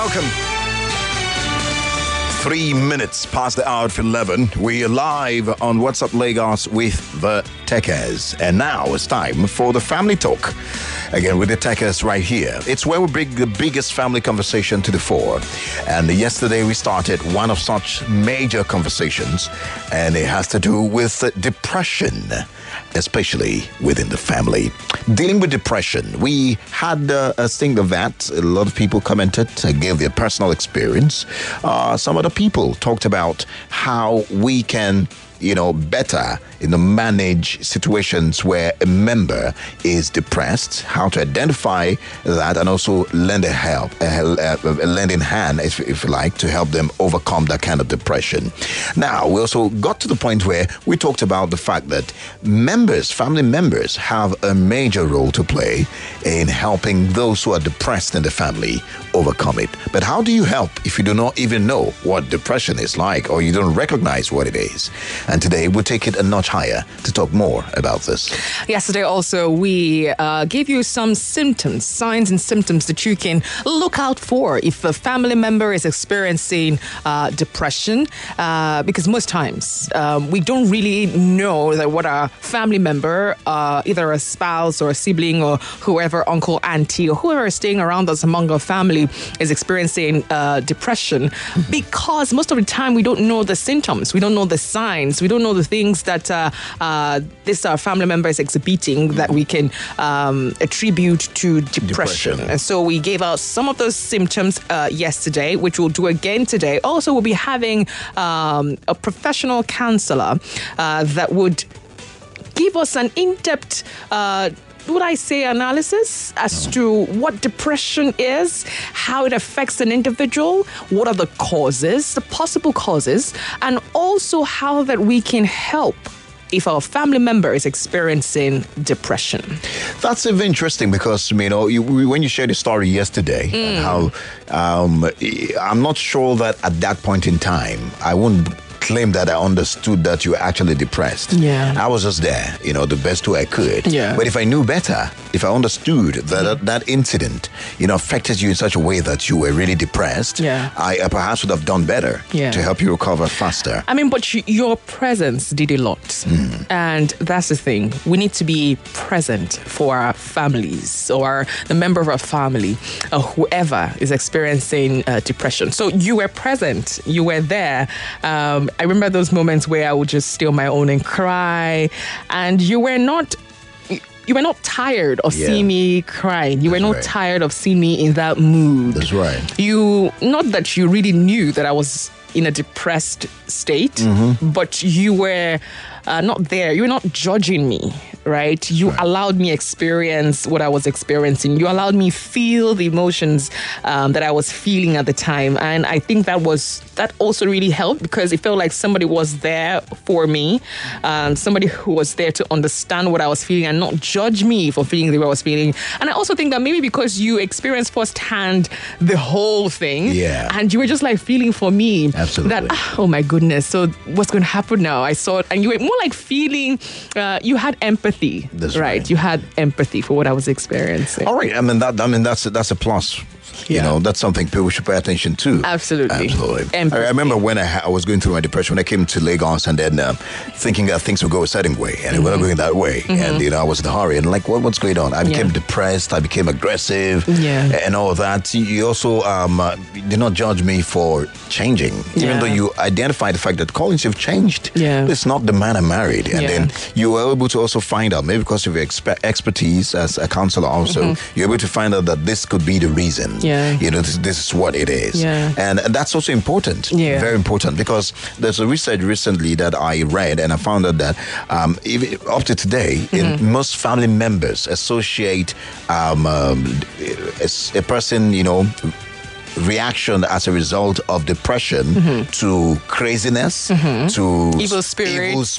Welcome. 3 minutes past the hour of 11. We are live on WhatsApp Lagos with the Techers. And now it's time for the family talk. Again, with the Techers right here. It's where we bring the biggest family conversation to the fore. And yesterday we started one of such major conversations, and it has to do with depression, especially within the family. Dealing with depression, we had a thing of that. A lot of people commented, gave their personal experience. Some other people talked about how we can better, manage situations where a member is depressed, how to identify that, and also lend a lending hand, if you like, to help them overcome that kind of depression. Now, we also got to the point where we talked about the fact that family members, have a major role to play in helping those who are depressed in the family overcome it. But how do you help if you do not even know what depression is like, or you don't recognize what it is? And today we'll take it a notch higher to talk more about this. Yesterday also we gave you some symptoms, signs and symptoms that you can look out for if a family member is experiencing depression, because most times we don't really know that what a family member, either a spouse or a sibling or whoever, uncle, auntie, or whoever is staying around us among our family is experiencing depression, because most of the time we don't know the symptoms, we don't know the signs, we don't know the things that this family member is exhibiting that we can attribute to depression. And so we gave out some of those symptoms yesterday, which we'll do again today. Also, we'll be having a professional counselor that would give us an in-depth analysis as to what depression is, how it affects an individual, what are the causes, the possible causes, and also how that we can help if our family member is experiencing depression. That's interesting because, when you shared the story yesterday, and how I'm not sure that at that point in time, I wouldn't claim that I understood that you were actually depressed. Yeah. I was just there, the best way I could. Yeah. But if I knew better, if I understood that that incident, affected you in such a way that you were really depressed, I perhaps would have done better to help you recover faster. But your presence did a lot. And that's the thing. We need to be present for our families or the member of our family or whoever is experiencing depression. So you were present. You were there. I remember those moments where I would just stay on my own and cry, and you were not tired of seeing me crying. You were not tired of seeing me in that mood. That's right. Not that you really knew that I was in a depressed state, but you were not there. You were not judging me, right? You allowed me experience what I was experiencing. You allowed me feel the emotions that I was feeling at the time. And I think that also really helped, because it felt like somebody was there for me, somebody who was there to understand what I was feeling and not judge me for feeling the way I was feeling. And I also think that maybe because you experienced firsthand the whole thing, and you were just like feeling for me. Absolutely. That, oh my goodness, so what's going to happen now? I saw it, and you were more like feeling, you had empathy. That's right. You had empathy for what I was experiencing. All right. That's a plus. That's something people should pay attention to. Absolutely. Empathy. I remember when I was going through my depression, when I came to Lagos, and then thinking that things would go a certain way, and it wasn't going that way. And, I was in a hurry, and what's going on? I became depressed, I became aggressive, and all of that. You also did not judge me for changing, even though you identified the fact that Collins, you've changed. It's not the man I married. And then you were able to also find out, maybe because of your expertise as a counselor also, you're able to find out that this could be the reason. This is what it is. And that's also important, very important, because there's a research recently that I read, and I found out that even up to today, most family members associate a person, reaction as a result of depression to craziness, to evil spirits,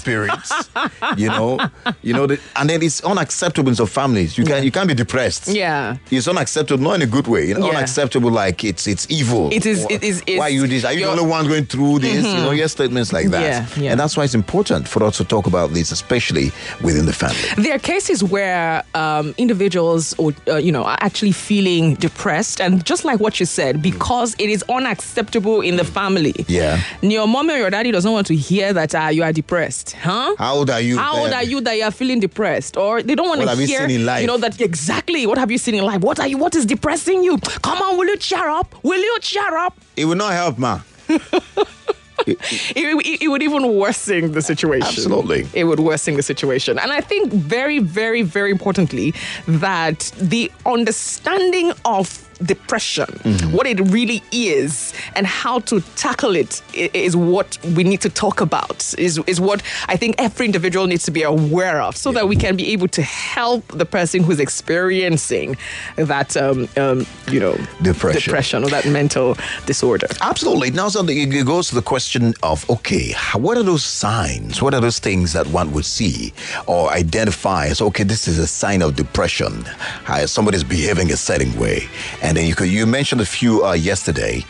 and then it's unacceptable in some families. You can't be depressed. It's unacceptable, not in a good way. Unacceptable, like it's evil. It is. Why you this? Are you the only one going through this? Your statements like that. And that's why it's important for us to talk about this, especially within the family. There are cases where individuals are actually feeling depressed, and just like what you said, because it is unacceptable in the family. Yeah. Your mommy or your daddy doesn't want to hear that you are depressed. Huh? How old are you? How old are you that you are feeling depressed? Or they don't want to hear, What have you seen in life? that exactly. What have you seen in life? What is depressing you? Come on, will you cheer up? Will you cheer up? It will not help, ma. It would even worsen the situation. Absolutely. It would worsen the situation. And I think very, very, very importantly, that the understanding of depression, what it really is, and how to tackle it is what we need to talk about, is what I think every individual needs to be aware of, so that we can be able to help the person who's experiencing that, depression or that mental disorder. Absolutely. Now, so it goes to the question of, okay, what are those signs? What are those things that one would see or identify as, okay, this is a sign of depression? Somebody's behaving a certain way. And then you mentioned a few yesterday,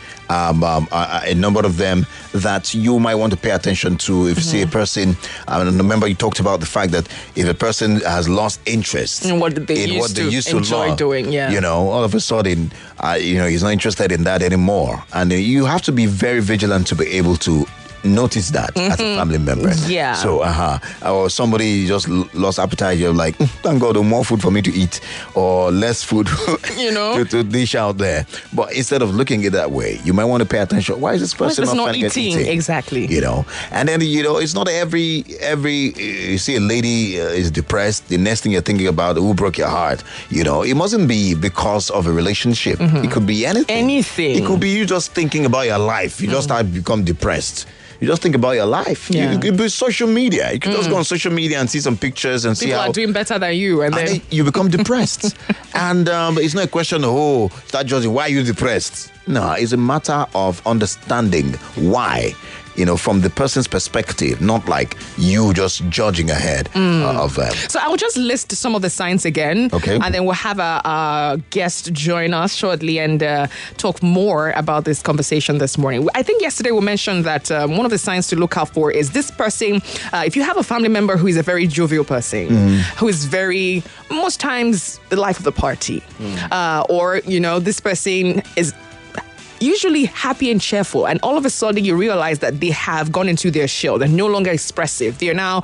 a number of them that you might want to pay attention to. If you see a person, remember you talked about the fact that if a person has lost interest in what they used to enjoy doing, all of a sudden, he's not interested in that anymore. And you have to be very vigilant to be able to notice that as a family member. Yeah. So, or somebody just lost appetite, you're like, thank God, more food for me to eat, or less food, to dish out there. But instead of looking at it that way, you might want to pay attention. Why is this person not eating? Exactly. And then, it's not every, you see a lady is depressed, the next thing you're thinking about, who broke your heart? It mustn't be because of a relationship. It could be anything. It could be you just thinking about your life. You just start to become depressed. You just think about your life. Yeah. You could be social media. You could just go on social media and see some pictures and see how people are doing better than you, and then you become depressed. And it's not a question of start judging why you're depressed. No, it's a matter of understanding why. From the person's perspective, not like you just judging ahead of them. So I will just list some of the signs again. Okay. And then we'll have a guest join us shortly and talk more about this conversation this morning. I think yesterday we mentioned that one of the signs to look out for is this person, if you have a family member who is a very jovial person, who is most times the life of the party, or, this person is usually happy and cheerful, and all of a sudden you realize that they have gone into their shell. They're no longer expressive. They're now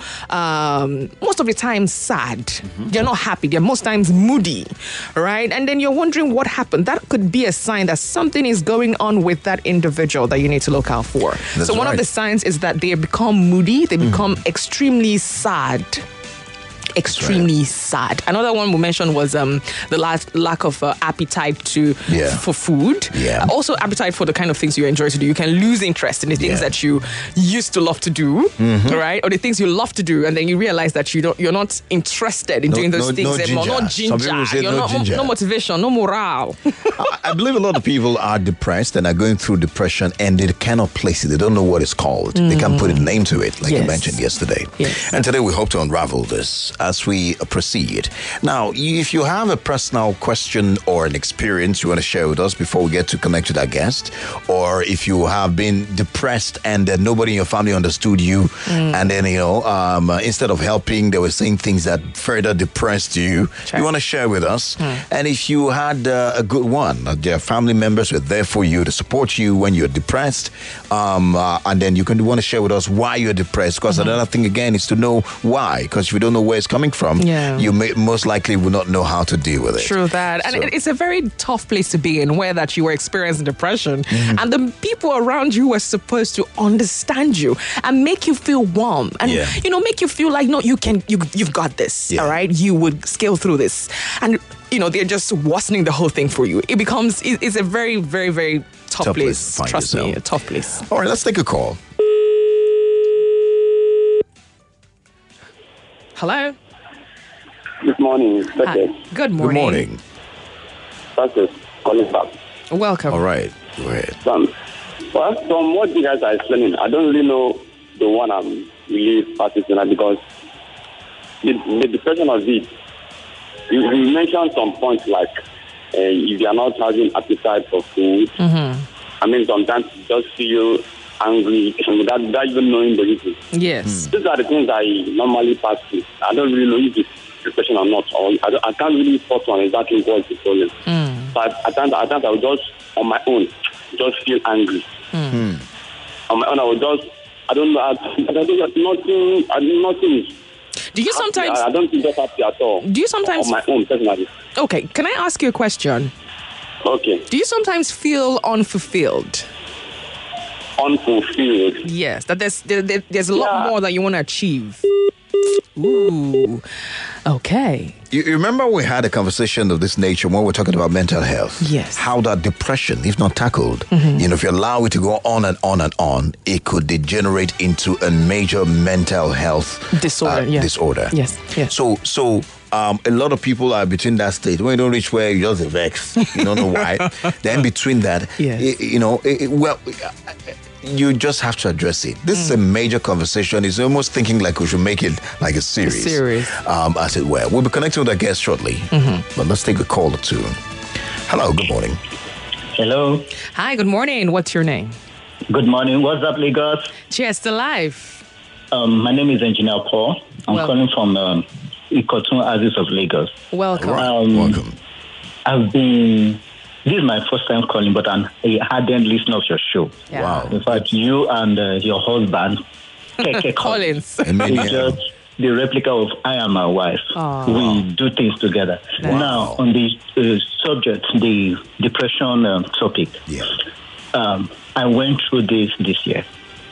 most of the time sad. They're not happy. They're most times moody, right? And then you're wondering what happened. That could be a sign that something is going on with that individual that you need to look out for. So one of the signs is that they become moody. They become extremely sad. Extremely sad. Another one we mentioned was the lack of appetite for food. Yeah. Also appetite for the kind of things you enjoy to do. You can lose interest in the things that you used to love to do, right? Or the things you love to do, and then you realize that you're not interested in doing those things anymore. No ginger. Some people say no motivation, no morale. I believe a lot of people are depressed and are going through depression, and they cannot place it. They don't know what it's called. They can't put a name to it, like you mentioned yesterday. Yes. And today we hope to unravel this as we proceed. Now, if you have a personal question or an experience you want to share with us before we get to connect with our guest, or if you have been depressed and nobody in your family understood you, and then, instead of helping, they were saying things that further depressed you, you want to share with us. And if you had a good one, their family members were there for you to support you when you're depressed, and then you can want to share with us why you're depressed, because another thing again is to know why, because if you don't know where it's coming from, you most likely will not know how to deal with it. True that. And it's a very tough place to be in, where that you were experiencing depression, and the people around you were supposed to understand you and make you feel warm and make you feel like, no, you've got this. All right, you would scale through this, and they're just worsening the whole thing for you. It's a very, very, very tough place. Trust me, a tough place. All right, let's take a call. Hello. Good morning. Good morning. Good morning. Francis, calling back. Welcome. All right. Go ahead. From what you guys are explaining, I don't really know the one I'm really practicing because the depression of it, you mentioned some points like if you are not having appetite for food, I mean, sometimes you just feel angry without even knowing the reason. Yes. These are the things I normally pass through. I don't really know if it's depression or not. Or I can't really spot on exactly what is the problem. So at times I would just, on my own, just feel angry. On my own, I would just, I don't know, I do nothing. Do you sometimes... I don't feel just happy at all. Do you sometimes... On my own, personally. Okay, can I ask you a question? Okay. Do you sometimes feel unfulfilled? Unfulfilled? Yes, that there's a lot more that you want to achieve. Ooh, okay. You remember we had a conversation of this nature when we're talking about mental health? Yes. How that depression, if not tackled, if you allow it to go on and on and on, it could degenerate into a major mental health disorder. Yes. So a lot of people are between that state. When you don't reach where you just vex, you don't know why. Then between that, you just have to address it. This is a major conversation. It's almost thinking like we should make it like a series. As it were. We'll be connecting with our guest shortly. But let's take a call or two. Hello, good morning. Hello. Hi, good morning. What's your name? Good morning. What's up, Lagos? Cheers to life. My name is Engineer Paul. I'm calling from Ikotun Aziz of Lagos. Welcome. Welcome. This is my first time calling, but I'm a ardent listener of your show. Yeah. Wow. In fact, you and your husband, Keke Collins. is just the replica of I Am My Wife. We do things together. Nice. Now, on the subject, the depression topic, I went through this year.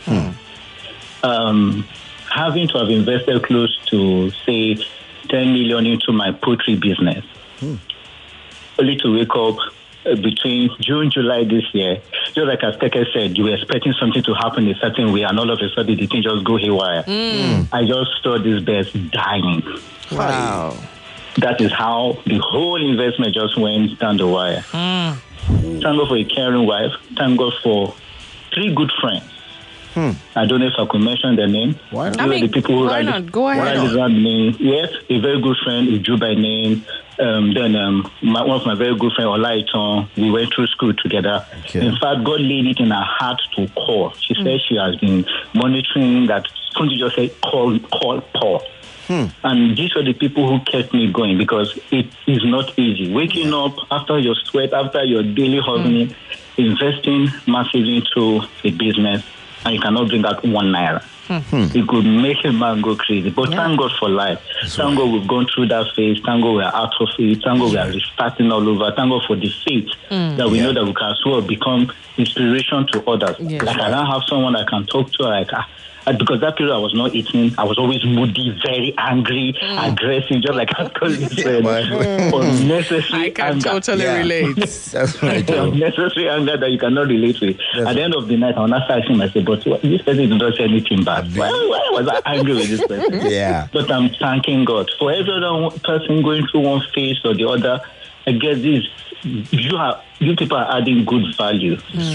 Having to have invested close to, say, 10 million into my poultry business, only to wake up between June, July this year, just like as Teke said, you were expecting something to happen a certain way, and all of a sudden the thing just go haywire. I just saw this bird dying. Wow. That is how the whole investment just went down the wire. Thank God for a caring wife. Thank God for 3 good friends. I don't know if I could mention their name. Why not? The people who why not? Go ahead. Name. Yes, a very good friend, Uju by name. Then one of my very good friend, Olaiton, we went through school together. Okay. In fact, God laid it in her heart to call. She said she has been monitoring that. Couldn't you just say, call Paul? And these are the people who kept me going, because it is not easy. Waking up after your sweat, after your daily hustling, investing massively into a business, and you cannot bring out 1 naira. It could make a man go crazy. But thank God for life. Thank God we've gone through that phase. Thank God we're out of it. Thank God we are restarting all over. Thank God for the faith that we know that we can as well become inspiration to others. Yeah. Like I don't have someone I can talk to, like because that period I was not eating. I was always moody, very angry, aggressive, just like I told you. Unnecessary I can anger. totally relate. That's right, Joe. Unnecessary anger that you cannot relate with. At the end of the night, I will not start asking myself, but this person did not say anything bad. Why was I angry with this person? Yeah. But I'm thanking God. For every other person going through one phase or the other, I guess you people are adding good value.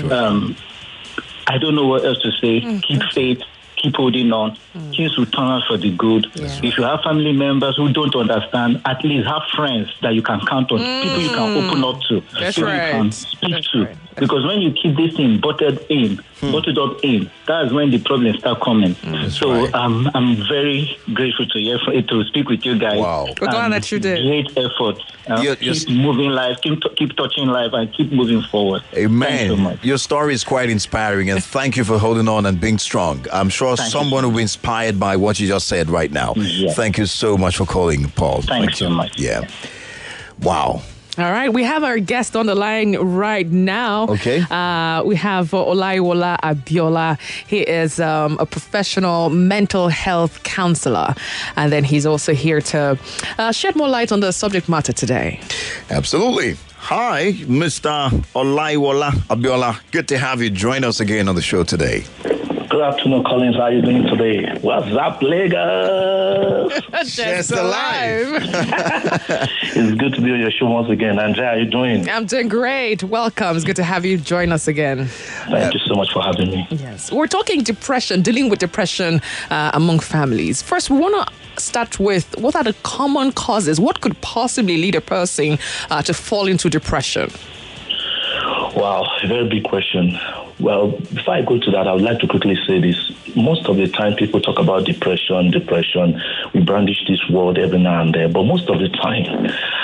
I don't know what else to say. Keep faith. Keep holding on. Things will turn out for the good. If you have family members who don't understand, at least have friends that you can count on. People you can open up to. That's people right. you can speak That's to. right. Because when you keep this thing bottled up in, that's when the problems start coming. So I'm very grateful to speak with you guys. Wow. We're glad that you did. Great effort. You're keep moving life, keep touching life, and keep moving forward. Amen. Thanks so much. Your story is quite inspiring, and thank you for holding on and being strong. I'm sure someone will be inspired by what you just said right now. Yeah. Thank you so much for calling, Paul. Thanks so much. Yeah. Wow. All right, we have our guest on the line right now. Okay. We have Olaiwola Abiola. He is a professional mental health counselor. And then he's also here to shed more light on the subject matter today. Absolutely. Hi, Mr. Olaiwola Abiola. Good to have you join us again on the show today. Good afternoon, Collins. How are you doing today? What's up, Lagos? Just alive. It's good to be on your show once again. Andrea, how are you doing? I'm doing great. Welcome. It's good to have you join us again. Thank you so much for having me. Yes. We're talking depression, dealing with depression among families. First, we want to start with what are the common causes? What could possibly lead a person to fall into depression? Wow, a very big question. Well, before I go to that, I would like to quickly say this. Most of the time, people talk about depression. We brandish this word every now and then. But most of the time,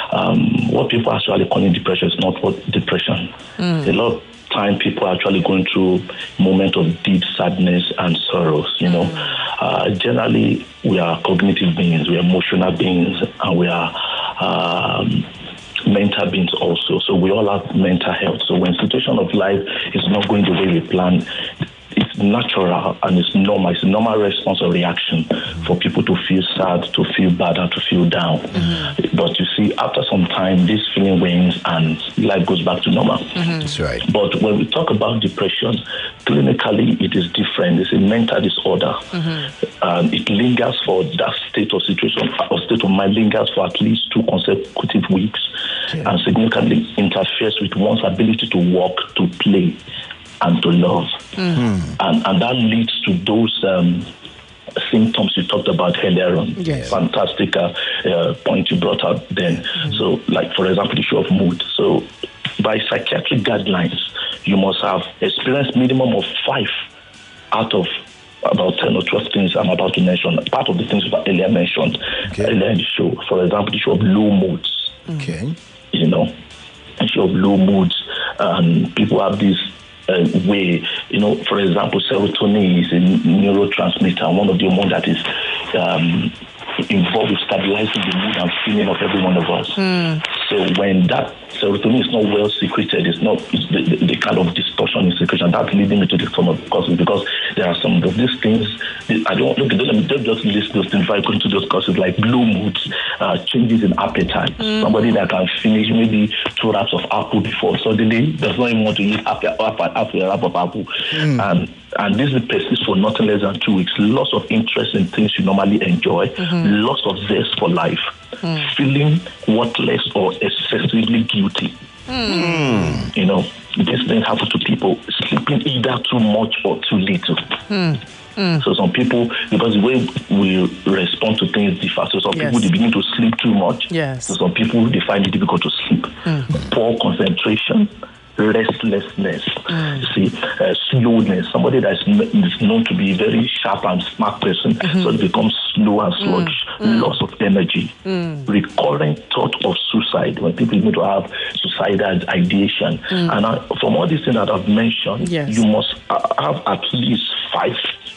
what people actually calling depression is not what depression. A lot of time people are actually going through moments of deep sadness and sorrows. Generally, we are cognitive beings, we are emotional beings, and we are mental beings also. So we all have mental health. So when situation of life is not going the way we plan, it's natural and it's normal. It's a normal response or reaction for people to feel sad, to feel bad, and to feel down. But you see, after some time, this feeling wanes and life goes back to normal. That's right. But when we talk about depression, clinically it is different. It's a mental disorder. It lingers for that state of situation or state of mind lingers for at least 2 consecutive weeks, and significantly interferes with one's ability to walk, to play, and to love. And that leads to those symptoms you talked about earlier on. Yes. Fantastic point you brought out then. So, like, for example, the issue of mood. So, by psychiatric guidelines, you must have experienced minimum of 5 out of about 10 or 12 things I'm about to mention. Part of the things I earlier mentioned earlier in the show. For example, the issue of low moods. Okay. The issue of low moods. And people have this way, for example, serotonin is a neurotransmitter, one of the hormones that is involved with stabilizing the mood and feeling of every one of us. So when that serotonin is not well secreted, it's the kind of distortion in secretion that's leading me to the form of causes, because there are some of these things. I don't just list those things. If I go into those causes like low moods, changes in appetite. Somebody that can finish maybe 2 wraps of apple before suddenly does not even want to eat after a wrap of apple. And this will persist for nothing less than 2 weeks. Loss of interest in things you normally enjoy, loss of zest for life, feeling worthless or excessively guilty. This thing happens to people, sleeping either too much or too little. So some people, because the way we respond to things differ, so some people, they begin to sleep too much. So some people, they find it difficult to sleep. Poor concentration, restlessness, slowness. Somebody that is known to be a very sharp and smart person, so they become slow and sluggish, loss of energy, recurrent thought of suicide, when people begin to have suicidal ideation. And from all these things that I've mentioned, you must have at least five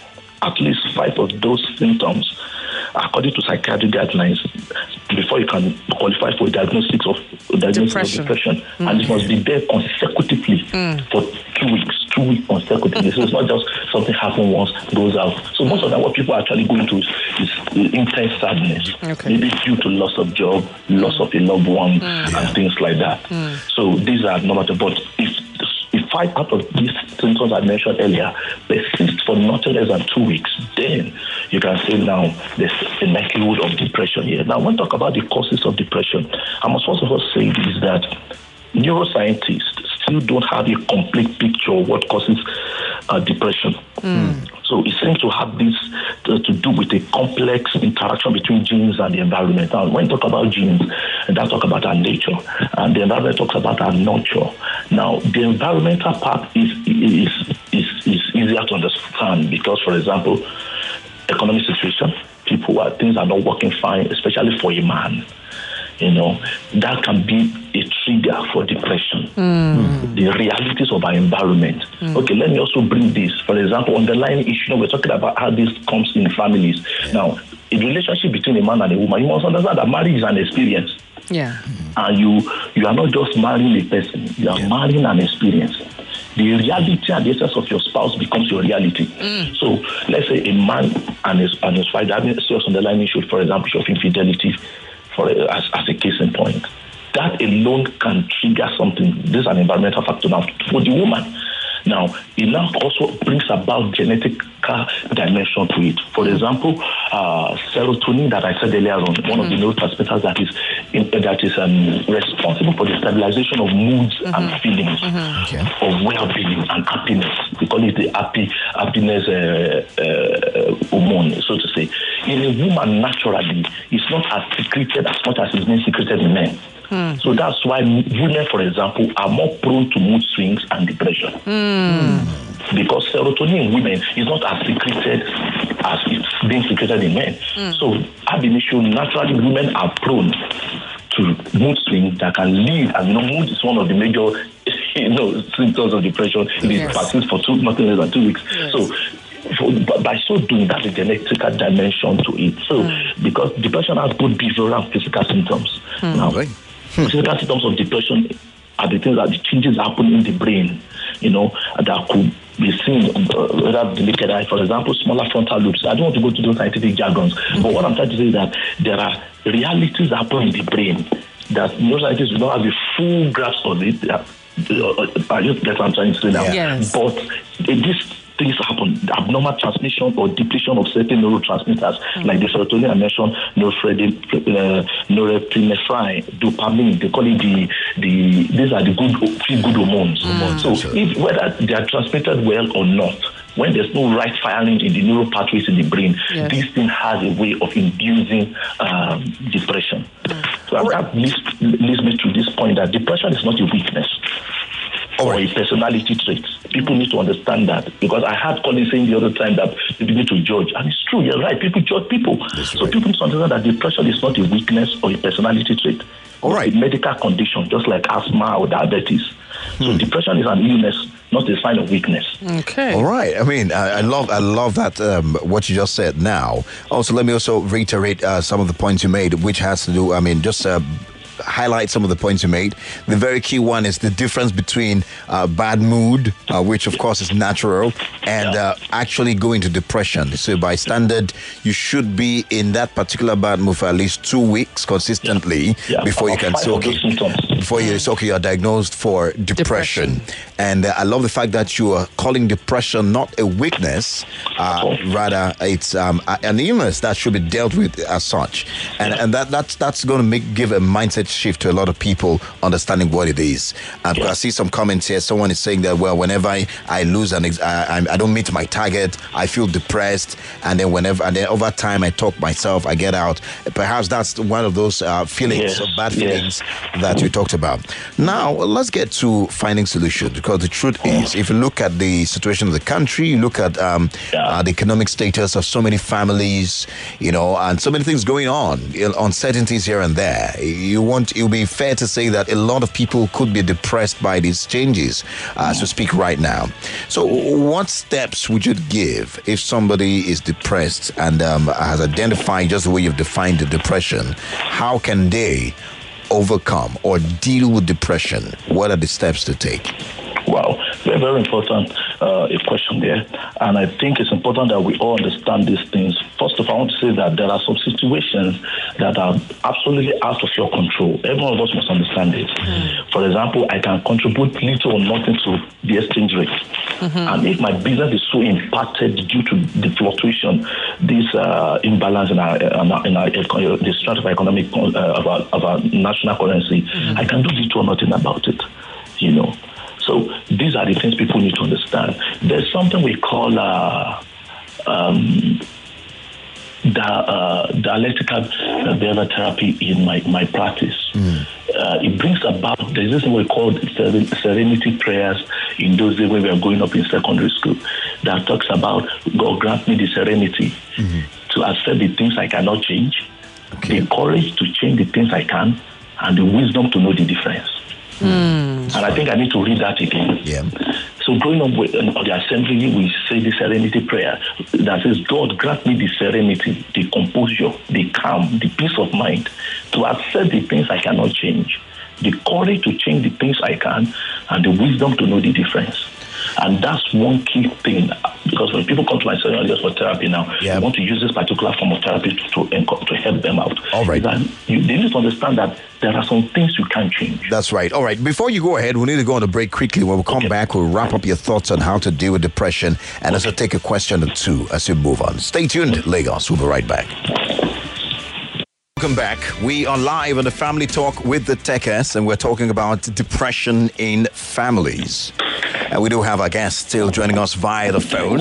of those symptoms according to psychiatric guidelines before you can qualify for a diagnosis of depression. And it must be there consecutively for 2 weeks, 2 weeks consecutively. So it's not just something happens once, goes out. So most of that, what people are actually going through is intense sadness, maybe due to loss of job, loss of a loved one, and things like that. So these are normal. But if 5 out of these symptoms I mentioned earlier persist for nothing less than 2 weeks, then you can say now there's a likelihood of depression here. Now, when we talk about the causes of depression, I must first of all say this, that neuroscientists still don't have a complete picture of what causes depression. So it seems to have this to do with a complex interaction between genes and the environment. Now, when we talk about genes, and that talk about our nature, and the environment talks about our nurture. Now, the environmental part is easier to understand because, for example, economic situation, things are not working fine, especially for a man. That can be a trigger for depression. The realities of our environment. Okay, let me also bring this. For example, underlying issue, we're talking about how this comes in families. Now, a relationship between a man and a woman, you must understand that marriage is an experience. And you are not just marrying a person, you are marrying an experience. The reality and the essence of your spouse becomes your reality. So let's say a man and his wife having a serious underlying issue, for example, of infidelity, as a case in point. That alone can trigger something. This is an environmental factor now for the woman. Now, it now also brings about genetic dimension to it. For example, serotonin that I said earlier on, one of the neurotransmitters that is responsible for the stabilization of moods and feelings of well-being and happiness. We call it the happiness hormone, so to say. In a woman, naturally, it's not as secreted as much as it's been secreted in men. So that's why women, for example, are more prone to mood swings and depression. Because serotonin in women is not as secreted as it's being secreted in men. So ab initio, naturally, women are prone to mood swings that can lead, and mood is one of the major symptoms of depression. It persists for nothing less than 2 weeks. Yes. So by so doing, that's a genetical dimension to it. So because depression has both behavioral and physical symptoms. Now, physical symptoms of depression are the things that the changes happen in the brain, that could be seen whether the naked eye. For example, smaller frontal lobes. I don't want to go to those scientific jargons, but what I'm trying to say is that there are realities that happen in the brain that most scientists do not have a full grasp of it. I just get what I'm trying to say now. Yes. But these things happen, abnormal transmission or depletion of certain neurotransmitters, like the serotonin I mentioned, norepinephrine, dopamine. They call it these are the feel-good hormones. So if whether they are transmitted well or not, when there's no right firing in the neural pathways in the brain, this thing has a way of inducing depression. So that leads me to this point that depression is not a weakness or a personality trait. People need to understand that, because I heard Colin saying the other time that people need to judge, and it's true. You're right. People judge people. So people need to understand that depression is not a weakness or a personality trait. It's a medical condition, just like asthma or diabetes. So depression is an illness, not a sign of weakness. Okay. All right. I mean, I love that what you just said. Now, also let me also reiterate some of the points you made, which has to do. I mean, just highlight some of the points you made. The very key one is the difference between bad mood, which of course is natural, and actually going to depression. So by standard, you should be in that particular bad mood for at least 2 weeks consistently before you can you are diagnosed for depression. And I love the fact that you are calling depression not a weakness, rather it's an illness that should be dealt with as such. And that's going to give a mindset shift to a lot of people understanding what it is. And I see some comments here. Someone is saying that, well, whenever I lose I don't meet my target, I feel depressed, and then over time I talk myself, I get out. Perhaps that's one of those feelings or bad feelings that you talked about. Now let's get to finding solutions, because the truth is, if you look at the situation of the country, you look at the economic status of so many families, and so many things going on, uncertainties here and there. It will be fair to say that a lot of people could be depressed by these changes, as we speak right now. So what steps would you give if somebody is depressed and has identified just the way you've defined the depression? How can they overcome or deal with depression? What are the steps to take? Wow, very, very important a question there. And I think it's important that we all understand these things. First of all, I want to say that there are some situations that are absolutely out of your control. Every one of us must understand it. For example, I can contribute little or nothing to the exchange rate. And if my business is so impacted due to the fluctuation, this imbalance in the strength of economic of our national currency, I can do little or nothing about it. So these are the things people need to understand. There's something we call dialectical behavior therapy in my practice. It brings about, there's this thing we call serenity prayers in those days when we are growing up in secondary school, that talks about, God grant me the serenity to accept the things I cannot change, the courage to change the things I can, and the wisdom to know the difference. And I think I need to read that again. So growing up on the assembly, we say the serenity prayer that says, God grant me the serenity, the composure, the calm, the peace of mind to accept the things I cannot change, the courage to change the things I can, and the wisdom to know the difference. And that's one key thing, because when people come to my session just for therapy now, I want to use this particular form of therapy to help them out. All right. They need to understand that there are some things you can't change. That's right. All right. Before you go ahead, we need to go on a break quickly. When we come back, we'll wrap up your thoughts on how to deal with depression and also take a question or two as we move on. Stay tuned, Lagos. We'll be right back. Welcome back. We are live on the Family Talk with the Techers, and we're talking about depression in families. And we do have our guest still joining us via the phone.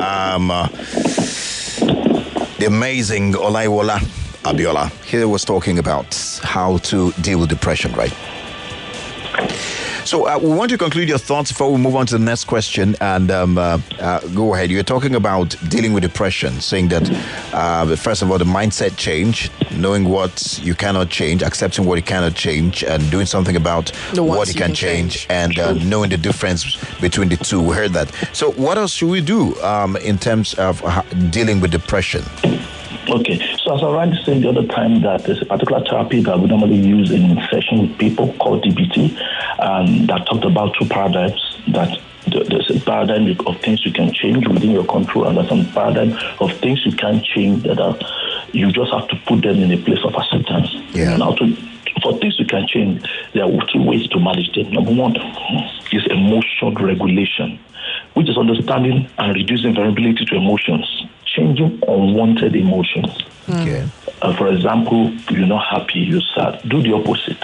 The amazing Olaiwola Abiola. Here was talking about how to deal with depression, right? So we want to conclude your thoughts before we move on to the next question. And go ahead. You're talking about dealing with depression, saying that, first of all, the mindset change, knowing what you cannot change, accepting what you cannot change, and doing something about what you can change, and knowing the difference between the two. We heard that. So what else should we do in terms of dealing with depression? Okay, so as I already said the other time, that there's a particular therapy that we normally use in session with people called DBT, that talked about two paradigms, that there's a paradigm of things you can change within your control, and there's some paradigm of things you can't change that you just have to put them in a place of acceptance. Yeah. Now, for things you can change, there are two ways to manage them. Number one is emotion regulation, which is understanding and reducing vulnerability to emotions, changing unwanted emotions. Okay. For example, you're not happy, you're sad. Do the opposite.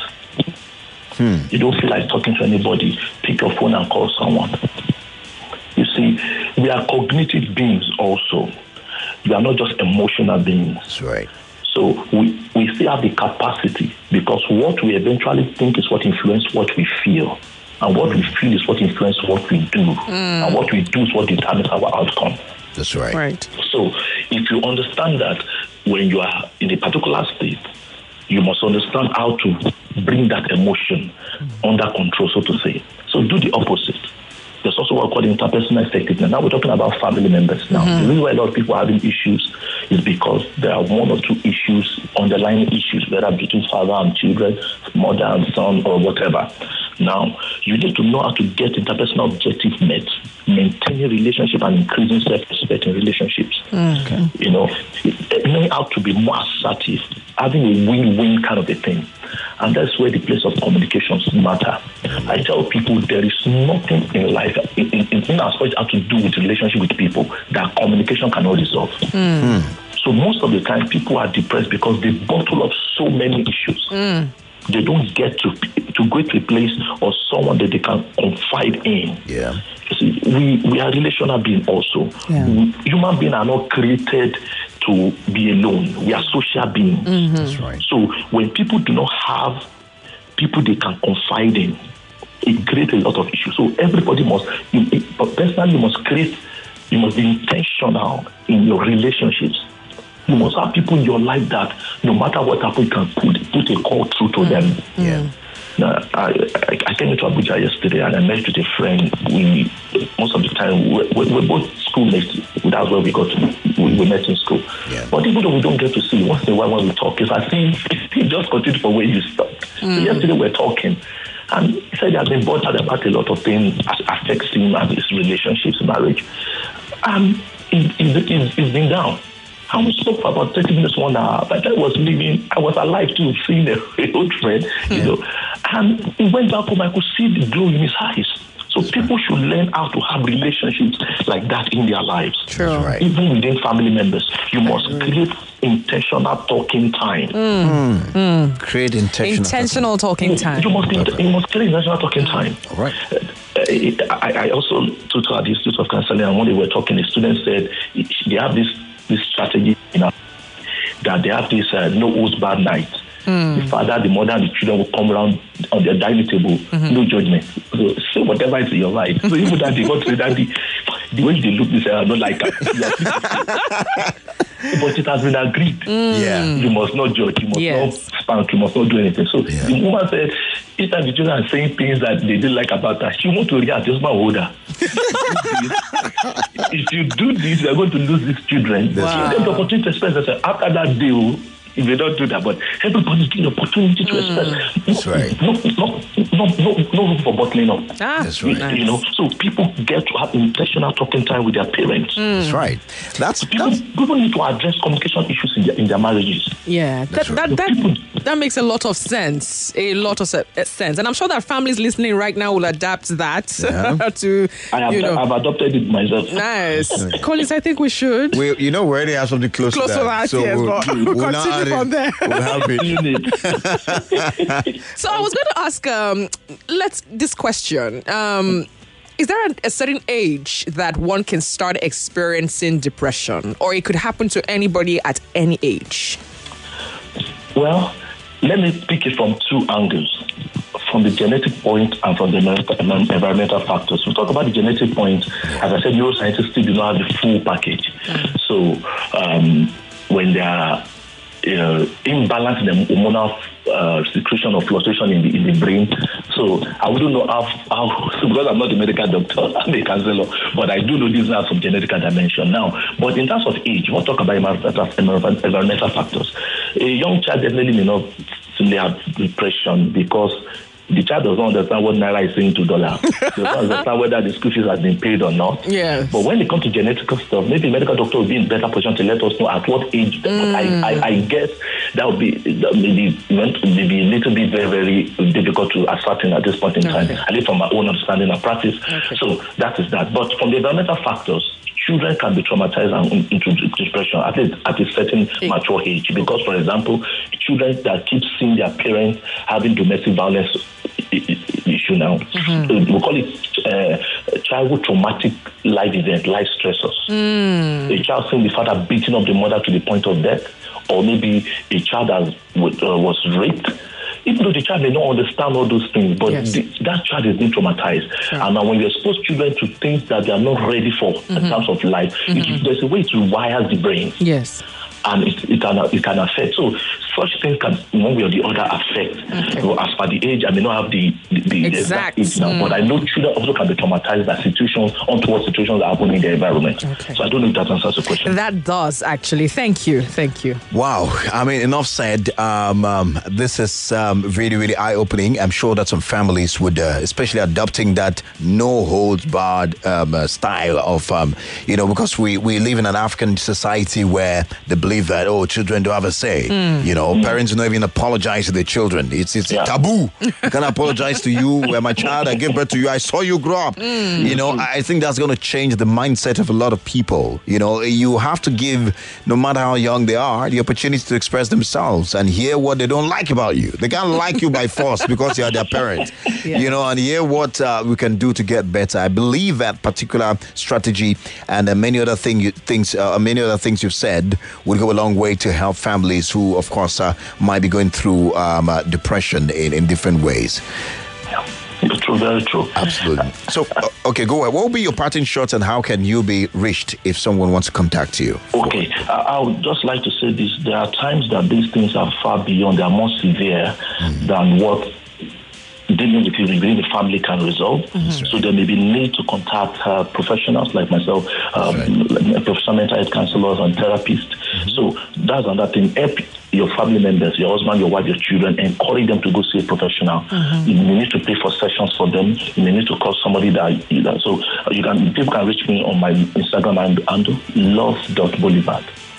You don't feel like talking to anybody, pick your phone and call someone. You see, we are cognitive beings also. We are not just emotional beings. That's right. So we still have the capacity, because what we eventually think is what influences what we feel. And what we feel is what influences what we do. And what we do is what determines our outcome. That's right. Right. So if you understand that when you are in a particular state, you must understand how to bring that emotion under control, so to say. So do the opposite. There's also what we call interpersonal effectiveness. Now we're talking about family members. Now, the reason why a lot of people are having issues is because there are one or two issues, underlying issues, whether between father and children, mother and son, or whatever. Now, you need to know how to get interpersonal objectives met, maintaining relationship and increasing self-respect in relationships. Okay. You know, knowing how to be more assertive, having a win-win kind of a thing. And that's where the place of communications matter. I tell people there is nothing in life, in as far as how to do with relationship with people, that communication cannot resolve. So most of the time, people are depressed because they bottle up so many issues. They don't get to go to a place or someone that they can confide in. Yeah. You see, we are relational beings also. Yeah. Human beings are not created to be alone. We are social beings. That's right. So when people do not have people they can confide in, it creates a lot of issues. So everybody must, personally, you must be intentional in your relationships. You must have people in your life that no matter what happens, you can put a call through to them. Yeah. Now, I came into Abuja yesterday and I met with a friend. Most of the time, we're both schoolmates. That's where we met in school. Yeah. But even though we don't get to see once in a while when we talk, it's as if he just continued from where you stopped. So yesterday we're talking, and he said he has been bothered about a lot of things that affects him and his relationships, marriage. And he's been down. And we spoke for about 30 minutes, 1 hour. But I was leaving, I was alive too, seeing a old friend, you know. And he went back home, I could see the glow in his eyes. So people should learn how to have relationships like that in their lives. True. Right. Even within family members, you must create intentional talking time. Create intentional talking time. You must create intentional talking time. All right. I also took to the Institute of Counseling, and when they were talking, the students said they have this strategy, you know, that they have this no holds barred night. The father, the mother, and the children will come around on their dining table, no judgment. So say whatever is in your mind. So even that they got to that the way they look, they say, I don't like it. But it has been agreed. Yeah. You must not judge. You must not spank. You must not do anything. So the woman said, each time the children are saying things that they didn't like about her, she wants to react. Just my older. If you do this, you're going to lose these children. Wow. Give them the opportunity to express themselves. After that deal, if they don't do that, but everybody's getting the opportunity to express. That's right. No room for bottling up. That's right. Nice. You know, so people get to have intentional talking time with their parents. That's right. People need to address communication issues in their marriages. Yeah, that makes a lot of sense. A lot of sense, and I'm sure that families listening right now will adapt that to. I've adopted it myself. Nice, Collins. I think we should. We already have something close to that. So yes, we'll continue from there. We'll have it. So I was going to ask, this question. Is there a certain age that one can start experiencing depression, or it could happen to anybody at any age? Well, let me pick it from two angles. From the genetic point and from the environmental factors. We talk about the genetic point. As I said, neuroscientists still do not have the full package. So when there are imbalance in the hormonal secretion or fluctuation in the brain, so I wouldn't know how because I'm not a medical doctor, I'm a counselor, but I do know these are some genetic dimension now. But in terms of age, we'll talk about environmental factors. A young child definitely may not simply have depression because the child does not understand what Naira is saying to dollar. Does not understand whether the school fees has been paid or not. Yeah. But when it comes to genetical stuff, maybe a medical doctor will be in better position to let us know at what age. I guess that would be maybe a little bit very, very difficult to ascertain at this point in time, at least from my own understanding and practice. Okay. So that is that. But from the environmental factors, children can be traumatized and into depression at a certain mature age. Because, for example, children that keep seeing their parents having domestic violence issue now, we call it childhood traumatic life event, life stressors. A child seeing the father beating up the mother to the point of death, or maybe a child that was raped. Even though the child may not understand all those things, but that child is being traumatized. Sure. And now when you expose children to things that they are not ready for in terms of life, there's a way to wire the brain. Yes. And it can affect. So such things can, one way or the other, affect. Okay. So as per the age, I may not have the exact age now, but I know children also can be traumatized by situations, untoward situations that happen in their environment. Okay. So I don't know if that answers the question. That does, actually. Thank you. Wow. I mean, enough said. This is really, really eye-opening. I'm sure that some families would, especially adopting that no-holds-barred style of, because we live in an African society where the belief that children don't have a say. Parents don't even apologize to their children. It's taboo. I can't apologize to you. My child, I gave birth to you. I saw you grow up. I think that's going to change the mindset of a lot of people. You have to give, no matter how young they are, the opportunity to express themselves and hear what they don't like about you. They can't like you by force because you're their parent. And hear what we can do to get better. I believe that particular strategy and many other things you've said would go a long way to help families who, of course, might be going through depression in different ways. Yeah, it's true, very true. Absolutely. So, okay, go ahead. What will be your parting shots and how can you be reached if someone wants to contact you? Okay, I would just like to say this. There are times that these things are far beyond, they are more severe than what dealing with it within the family can resolve. So there may be need to contact professionals like myself, professional mental health counselors and therapists. So that's another thing. Help your family members, your husband, your wife, your children, encourage them to go see a professional. You may need to pay for sessions for them. You may need to call somebody so people can reach me on my Instagram handle, love.boulevard.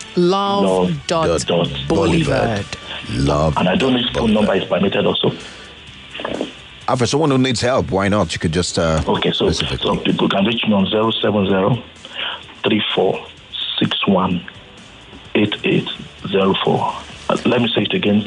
Love.boulevard. Love. And I don't know if phone number is permitted also. For someone who needs help, why not? You could just okay, so people can reach me on 070-3461-8804. Let me say it again,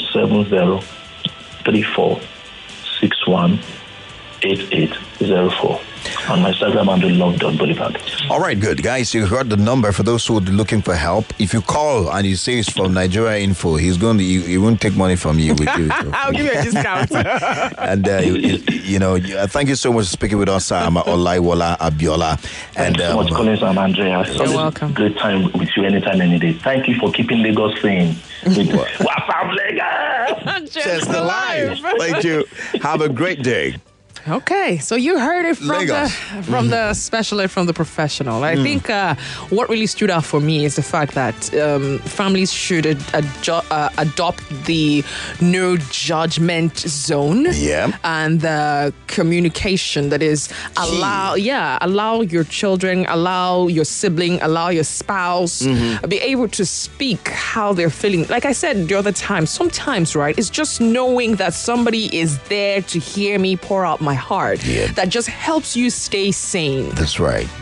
070-3461-8804. On my Instagram under love.boulevard. All right, good. Guys, you heard the number for those who are looking for help. If you call and you say it's from Nigeria Info, he won't take money from you. I'll give you a discount. And, thank you so much for speaking with us, Olaiwola Abiola. Thank you so much, Collins and Andrea. You're welcome. Great time with you anytime, any day. Thank you for keeping Lagos sane. What's up, Lagos? Just alive. Thank you. Have a great day. Okay, so you heard it from the specialist, from the professional. I think what really stood out for me is the fact that families should adopt the no judgment zone, and the communication that is allow your children, allow your sibling, allow your spouse be able to speak how they're feeling. Like I said the other time, sometimes it's just knowing that somebody is there to hear me pour out my heart that just helps you stay sane. That's right.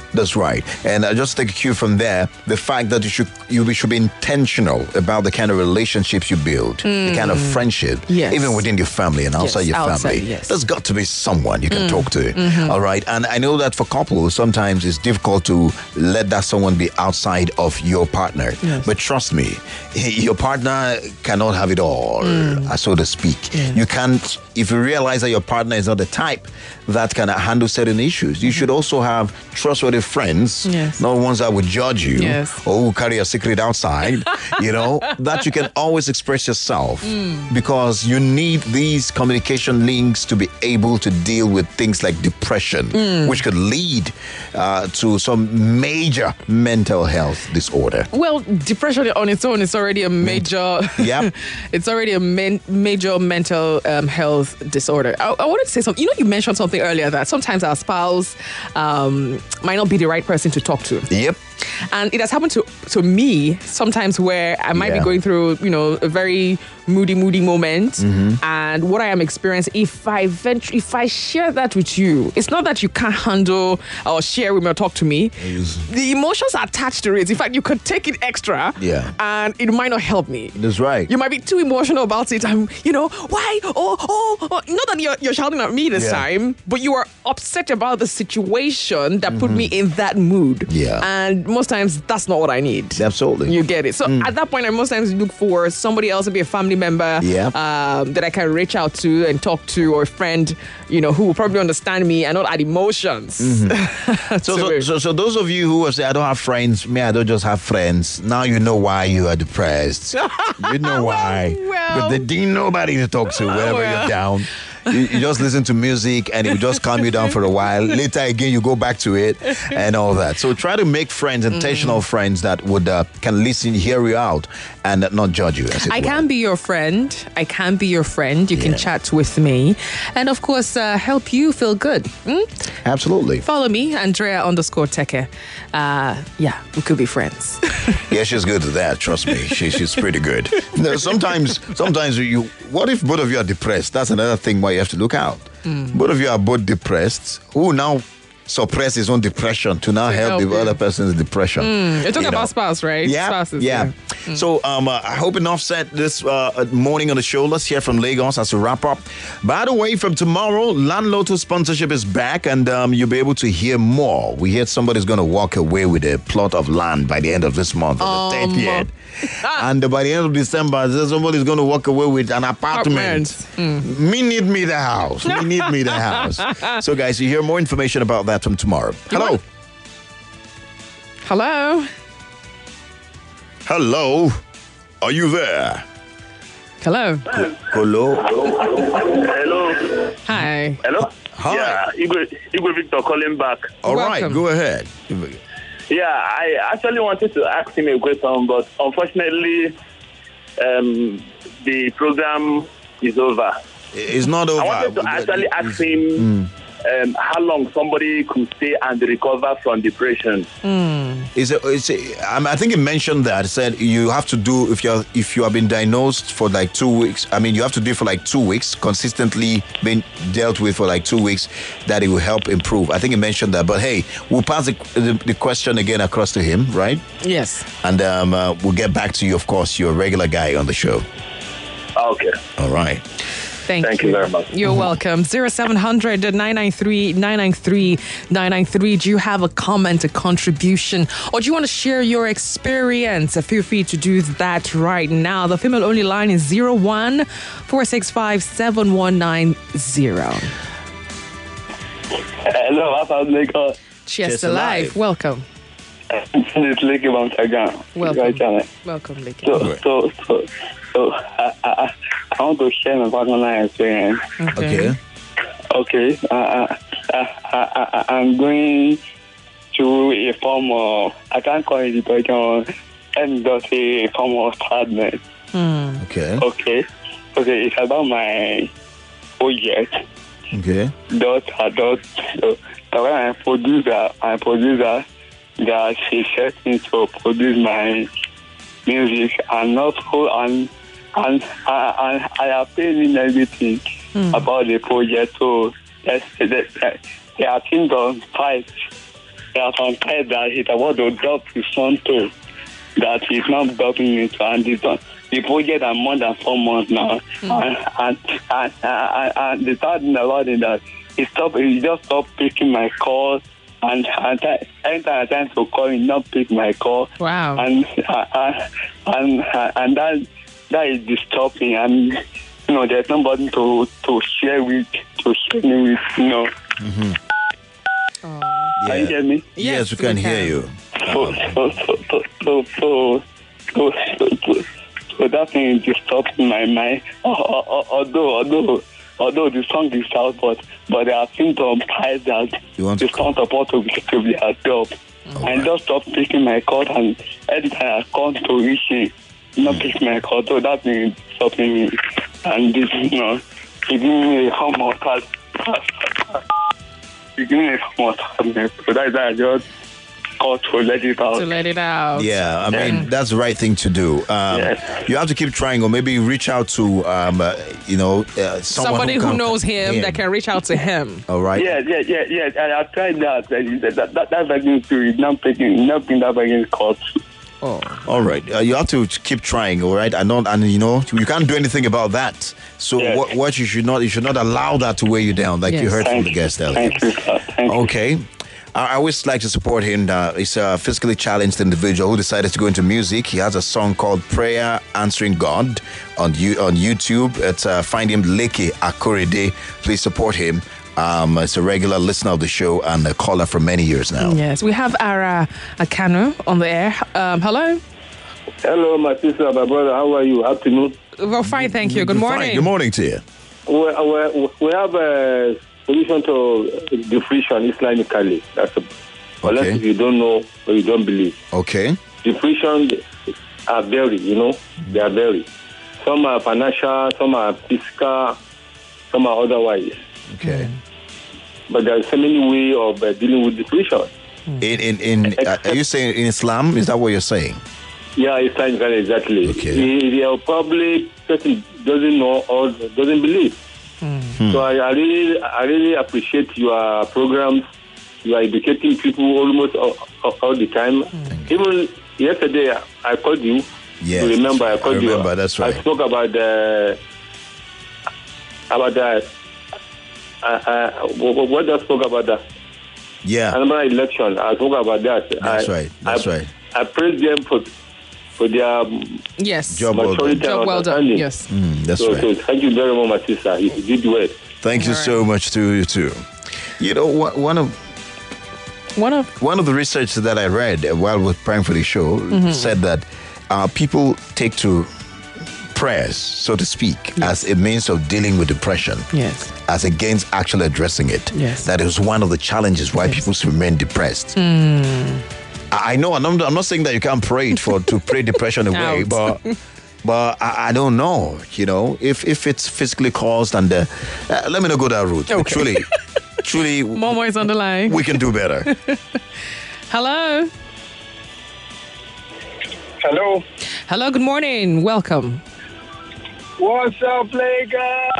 That's right. And just take a cue from there, the fact that you should be intentional about the kind of relationships you build, the kind of friendship, Yes. even within your family and outside your family. Yes. There's got to be someone you can talk to. All right. And I know that for couples, sometimes it's difficult to let that someone be outside of your partner. Yes. But trust me, your partner cannot have it all, so to speak. Yes. You can't, if you realize that your partner is not the type that can handle certain issues, you should also have trustworthy friends, Yes. not ones that would judge you Yes. or who carry a secret outside, that you can always express yourself, because you need these communication links to be able to deal with things like depression, which could lead to some major mental health disorder. Well, depression on its own is already a major. Yep. It's already a major mental health disorder. I wanted to say something. You mentioned something earlier that sometimes our spouse might not be the right person to talk to. Yep. And it has happened to me sometimes where I might be going through, a very moody moment. And what I am experiencing, if I share that with you, it's not that you can't handle or share with me or talk to me. The emotions are attached to it. In fact, you could take it extra. Yeah. And it might not help me. That's right. You might be too emotional about it. Why? Oh, not that you're shouting at me this time, but you are upset about the situation that put me in that mood. Yeah. And most times that's not what I need. Absolutely. You get it. So at that point, I most times look for somebody else to be a family member that I can reach out to and talk to, or a friend, who will probably understand me and not add emotions. So those of you who have said, I don't have friends, I don't just have friends, now you know why you are depressed. You know why. But there ain't nobody to talk to whenever you're down. You just listen to music and it will just calm you down for a while. Later again, you go back to it and all that. So try to make friends, intentional friends that would can listen, hear you out, and not judge you. I can be your friend. You can chat with me, and of course, help you feel good. Absolutely. Follow me, Andrea_Teke. We could be friends. Yeah, she's good at that. Trust me, she's pretty good. Sometimes what if both of you are depressed? That's another thing why you have to look out. Both of you are both depressed. Who now suppress his own depression to now help the other person's depression? You're talking about spouse, right? Yeah. Spouses, yeah. So I hope enough said this morning on the show. Let's hear from Lagos as a wrap up. By the way, from tomorrow, Land Lotto sponsorship is back, and you'll be able to hear more. We heard somebody's going to walk away with a plot of land by the end of this month, on the 10th yet. And by the end of December, somebody's going to walk away with an apartment. Me need me the house. So, guys, you hear more information about that from tomorrow. Hello. Hello. Are you there? Hello. Hello. Hello. Hi. Hello. Hi. Yeah, Igwe Victor calling back. All right, Welcome. go ahead. Yeah, I actually wanted to ask him a question, but unfortunately, the program is over. It's not over. I wanted to actually ask him how long somebody could stay and recover from depression. I think he mentioned that. He said you have to do, if you have been diagnosed for like 2 weeks, you have to do it for like 2 weeks, consistently being dealt with for like 2 weeks, that it will help improve. I think he mentioned that. But hey, we'll pass the question again across to him, right? Yes. And we'll get back to you, of course, your regular guy on the show. Okay. All right. Thank you very much. You're welcome. 0700 993 993 993. Do you have a comment, a contribution, or do you want to share your experience? Feel free to do that right now. The female only line is 01 465 7190. Hello, how's Lagos? Cheers to life. Welcome. It's Lake Mountagan. Welcome, Lake. So I want to share my personal experience. Okay. I'm going through a form of, I can't call it depression, and just a form of sadness. Okay. It's about my project. Okay. So when I producer that she set me to produce my music, and I have paid in everything about the project. So there are things on fight there are some times that he's about to drop his son too, that he's not dropping it, and the project are more than 4 months now, and the third thing about it that he just stopped picking my calls, and anytime I try to call him, not pick my call. Wow. And that is disturbing, and there's nobody to share me with. Can you hear me? Yes, we can hear you. So that thing is disturbing my mind. Although the song is out, but there are symptoms that the song supposed to be adopted. I just stopped picking my call, and every time I call to reach him, not pick my call. So that thing is stopping me. And this, giving me a homework. Giving me a homework. So that's I just called to let it out. Yeah, I mean, that's the right thing to do. Yes. You have to keep trying, or maybe reach out to, somebody who knows him that can reach out to him. All right. Yeah. I tried that. That's against too. Not picking that against calls. Oh. All right. You have to keep trying. All right. And you can't do anything about that. So what you should not allow that to weigh you down, like you heard from the guest earlier. Thank you, sir. Thank you. Okay. I always like to support him. He's a physically challenged individual who decided to go into music. He has a song called Prayer Answering God on YouTube. It's find him Leke Akorede. Please support him. It's a regular listener of the show and a caller for many years now. Yes, we have Ara Akano on the air. Hello. Hello, my sister, my brother. How are you? Afternoon. Well, fine, thank you. Good morning. Fine. Good morning to you. We have a solution to depression Islamically. Unless if you don't know or you don't believe. Okay. Depression are varied, they are varied. Some are financial, some are physical, some are otherwise. Okay. But there are so many ways of dealing with depression. Are you saying in Islam? Is that what you're saying? Yeah, Islamically, exactly. Okay. They are probably person doesn't know or doesn't believe. So I really appreciate your programs. You are educating people almost all the time. Even yesterday, I called you. Yes. You remember, I called you. That's right. I spoke about the what I spoke about that. Yeah. Another election. I spoke about that. That's right. I praise them for their job well done. Job well done. Yes. That's right. So thank you very much, my sister. You did well. Thank you so much to you too. One of the research that I read while we're preparing for the show said that people take to prayers, so to speak, as a means of dealing with depression. Yes. As against actually addressing it. Yes. That is one of the challenges why people remain depressed. I know, and I'm not saying that you can't pray to pray depression away, but I don't know, if it's physically caused, and let me not go that route. Okay. Truly, Momo is on the line. we can do better. Hello. Hello, good morning. Welcome. What's up, Lagos?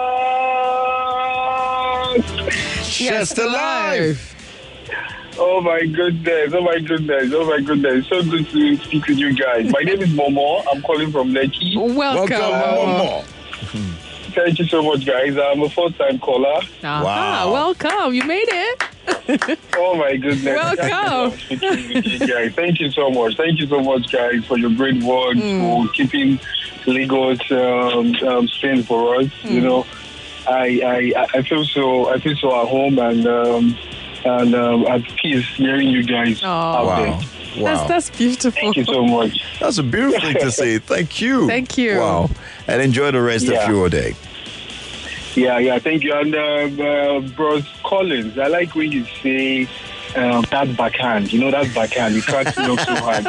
Chester Live. Oh my goodness. So good to speak with you guys. My name is Momo. I'm calling from Lekki. Welcome. Momo. Thank you so much, guys. I'm a first-time caller. Wow. Welcome. You made it. Oh my goodness. Welcome. Thank you so much, guys, for your great work, for keeping Lagos sane for us. I feel so at home and at peace hearing you guys out there. Wow. That's beautiful. Thank you so much. That's a beautiful thing to say. Thank you. Thank you. Wow. And enjoy the rest of your day. Yeah, thank you. And Bros Collins, I like when you say that backhand. That backhand. You can't look so hard.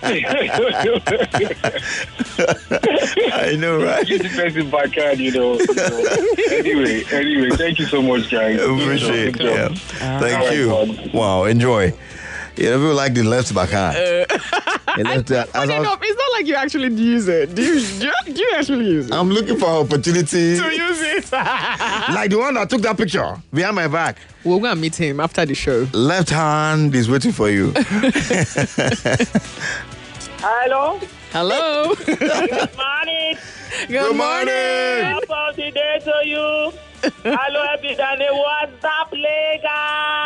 I know, right? You defensive backhand, Anyway, thank you so much, guys. Appreciate it. Yeah. Thank you. God. Wow, enjoy. People like the left backhand. It's not like you actually use it. Do you actually use it? I'm looking for opportunity. To use it. Like the one that took that picture behind my back. We're going to meet him after the show. Left hand is waiting for you. Hello. Hello. Good morning. Good morning. Top of the day to you. Hello, everybody. What's up, Lega?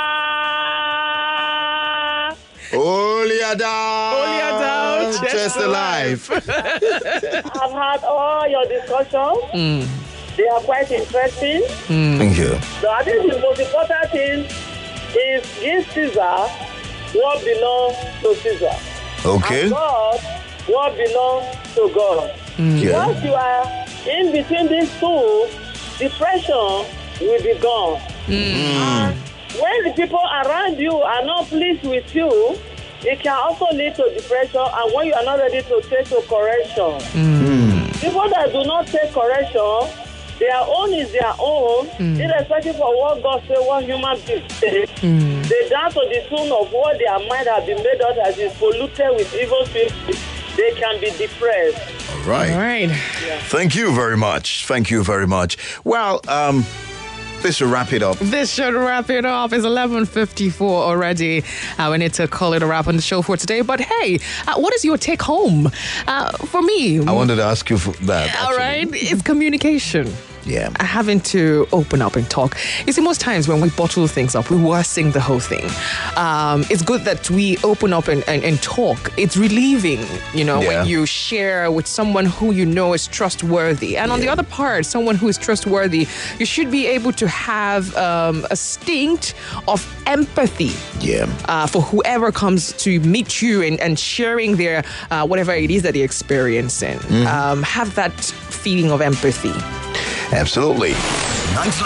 Oliada, Chester Life. I've had all your discussions. They are quite interesting. Thank you. So I think the most important thing is give Caesar what belongs to Caesar. Okay. And God what belongs to God. Yeah. Once you are in between these two, depression will be gone. And when the people around you are not pleased with you, it can also lead to depression, and when you are not ready to take to correction. People that do not take correction, their own is their own, irrespective of what God says, what human beings say. They dance to the tune of what their mind has been made out as is polluted with evil spirits. They can be depressed. All right. All right. Thank you very much. Thank you very much. Well, this will wrap it up. This should wrap it up. It's 11:54 already. We need to call it a wrap on the show for today. But hey, what is your take home? For me, I wanted to ask you for that. all actually. right, it's communication. Yeah. Having to open up and talk. You see, most times when we bottle things up, we worsen the whole thing. It's good that we open up and talk. It's relieving, Yeah. when you share with someone who you know is trustworthy. And on the other part, someone who is trustworthy, you should be able to have a stint of empathy. Yeah. For whoever comes to meet you and sharing their whatever it is that they're experiencing. Have that feeling of empathy. Absolutely.